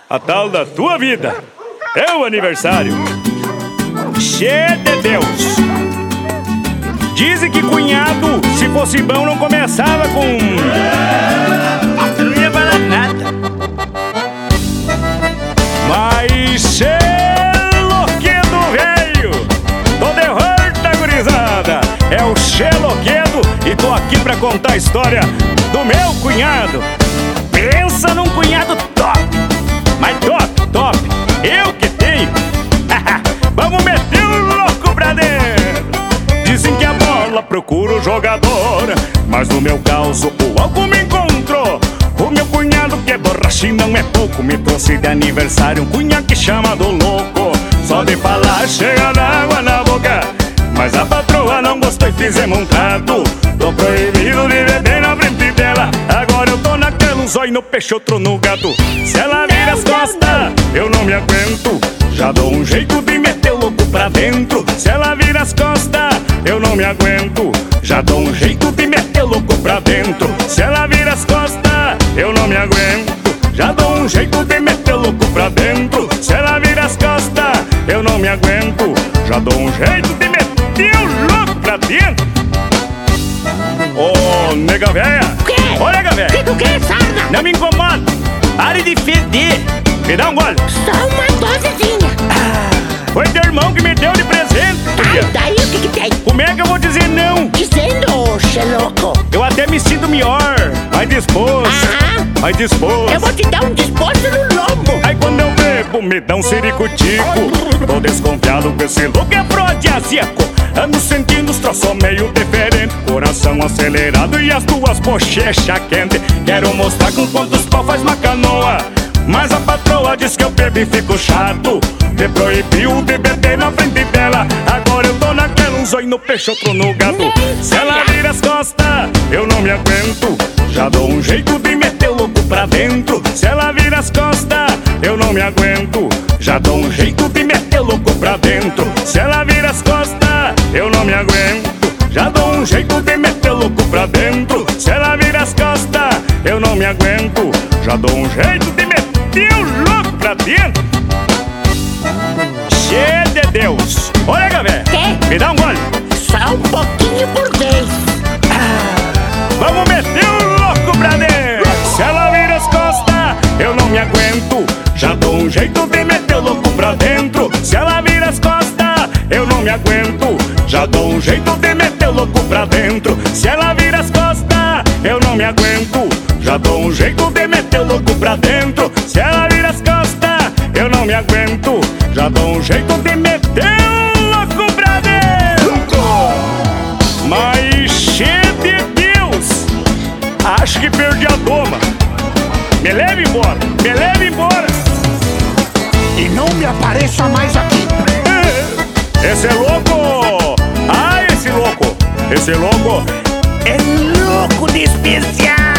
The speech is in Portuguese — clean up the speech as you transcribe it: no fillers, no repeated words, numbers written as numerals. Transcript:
a tal da tua vida. É o aniversário. Che de Deus. Dizem que cunhado, se fosse bom, não começava com... Não ia falar nada. Mas che Loquedo veio. Tô de volta, gurizada. É o Che Loquedo e tô aqui pra contar a história do meu cunhado. Pensa num cunhado top. Mas top. Eu que tenho. Vamos meter o louco pra dentro. Dizem que a bola procura o jogador, mas no meu caso o álcool me encontrou. O meu cunhado que é borracha e não é pouco, me trouxe de aniversário um cunhaque chamado louco. Só de falar chega d'água na boca, mas a patroa não gostou e fizemos um trato. Tô proibido de beber na frente dela. Agora eu tô naquela, um zóio no peixe, outro no gato. Se ela vira as costas, eu não me aguento. Já dou um jeito de meter o louco pra dentro. Se ela vira as costas, eu não me aguento. Já dou um jeito de meter o louco pra dentro. Se ela vira as costas, eu não me aguento. Já dou um jeito de meter o louco pra dentro. Se ela vira as costas, eu não me aguento. Já dou um jeito de meter o louco pra dentro. Ô, nega véia. O quê? Ô, nega véia. Que tu quer, sarna? Não me incomoda. Pare de feder. Me dá um gole. Só uma dosezinha. Foi teu irmão que me deu de presente. Daí o que tem? Como é que eu vou dizer não? Dizendo, Che louco. Eu até me sinto melhor. Mais disposto. Mais disposto. Eu vou te dar um disposto no lombo. Aí quando eu bebo, me dá um ciricutico. Tô desconfiado com esse louco é afrodisíaco. Ando sentindo os troços meio diferente. Coração acelerado e as duas bochechas quentes. Quero mostrar com quantos pau faz uma canoa, mas a patroa diz que eu bebo e fico chato. Me proibiu de beber na frente dela. Agora eu tô naquela, um zóio no peixe, outro no gato. Se ela vira as costas, eu não me aguento. Já dou um jeito de meter o louco pra dentro. Se ela vira as costas, eu não me aguento. Já dou um jeito de meter o louco pra dentro. Se ela vira as costas, eu não me aguento. Já dou um jeito de meter o louco pra dentro. Se ela vira as costas, eu não me aguento. Já dou um jeito de meter o louco pra dentro. Che de Deus. Olha, galera. Quê? Me dá um gole. Só um pouquinho por vez. Vamos meter o louco pra dentro. Se ela vira as costas, eu não me aguento. Já dou um jeito de meter o louco pra dentro. Se ela vira as costas, eu não me aguento. Já dou um jeito de meter o louco pra dentro. Se ela vira as costas, eu não me aguento. Já dou um jeito de meter o louco pra dentro. Se ela vira as costas, eu não me aguento. Já dou um jeito de meter o louco pra dentro. Mas che de Deus, acho que perdi a doma. Me leve embora, me leve embora. E não me apareça mais aqui. Esse é louco. Esse louco é louco de especial.